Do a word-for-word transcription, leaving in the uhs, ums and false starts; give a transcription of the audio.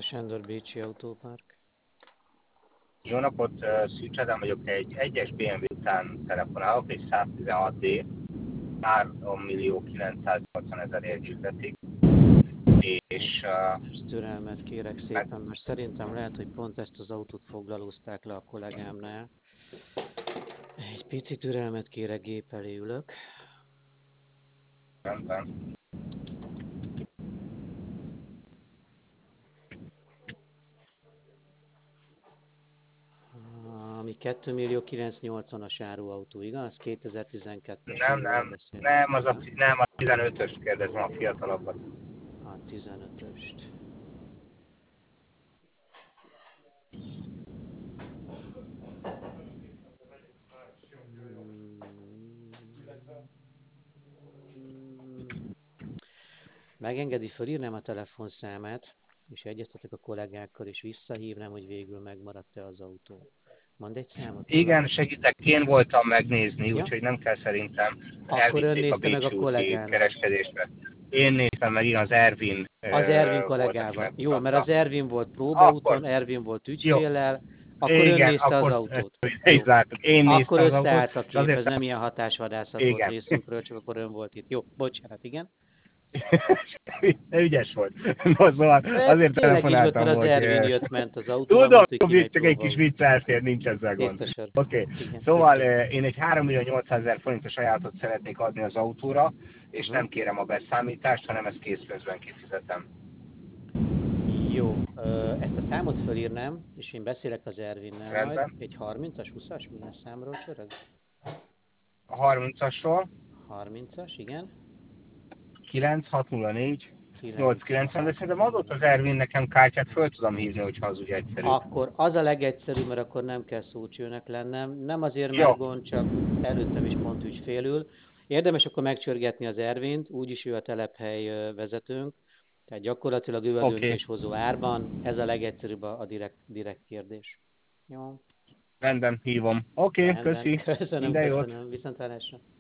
Sándor, Bécsi Autópark. Jó napot, Szűcs Ádám vagyok, egy egyes bé em vé után telefonálok, egy száztizenhat dé, három millió kilencszáznyolcvan ezerért hirdetik, és uh, Ezt türelmet kérek meg, szépen, mert szerintem lehet, hogy pont ezt az autót foglalózták le a kollégámnál. Egy pici türelmet kérek, gép elé ülök. rendben. Ami kettő millió kilencszáznyolcvanas áruautó, igaz? kétezer-tizenkettes Nem, évről nem, beszélünk. nem, az a, Nem? nem, a tizenötöst kérdezem, a fiatalabbat. A tizenötöst. Megengedi, fölírnám a telefonszámát, és egyeztetek a kollégákkal, és visszahívnám, hogy végül megmaradt-e az autó. Mondd egy számot róla. Igen, segítek, én voltam megnézni, Ja? úgyhogy nem kell szerintem, Akkor ön elvitték a nézte meg a Bécsi úti kollégánál. kereskedésbe. Én néztem meg, igen, az Ervin Az Ervin uh, volt, aki kollégával. Jó, mert megmutatta. az Ervin volt Akkor, próbaúton, Ervin volt jó, ügyféllel, akkor ön igen, nézte az akkor autót. is Jó. láttuk. Én Akkor néztem az autót, összeállt a és kép, azért ez nem ilyen hatásvadászat volt igen. részünkről, csak akkor ön volt itt. Jó, bocsánat, igen. Ügyes volt. No, szóval Ez azért tényleg így volt, mert telefonáltam, az hogy Ervin eh, jött-ment az autóval, tudom, mondta, hogy hogy kimegy csak egy kis próbaút. vicc elfér, nincs ezzel Itt gond. a sor. Oké, okay. Igen, Szóval oké. eh, én egy három millió nyolcszázezer forintos ajánlatot szeretnék adni az autóra, és Uh-huh. nem kérem a beszámítást, hanem ezt készpénzben kifizetem. Jó, ö, ezt a számot fölírnám, és én beszélek az Ervinnel majd. Rendben. Egy harmincas, huszas, milyen számról csörög? A harmincasról harmincas, igen. kilenc hat nulla négy nyolc kilencven, de szerintem adott az kilenc hat nulla négy. Ervin nekem kártyát, föl tudom hívni, hogyha az úgy egyszerű. Akkor az a legegyszerűbb, mert akkor nem kell szócsőnek lennem. Nem azért, Jó, mert gond, csak előttem is pont ügyfélül. Érdemes akkor megcsörgetni az Ervint, úgyis ő a telephely ö, vezetőnk, tehát gyakorlatilag ő a oké, okay. döntéshozó árban. Ez a legegyszerűbb a, a direkt, direkt kérdés. Jó, Rendben, hívom. Oké, okay, rendben. köszi, Köszönöm, minden jót. köszönöm. Viszontlátásra.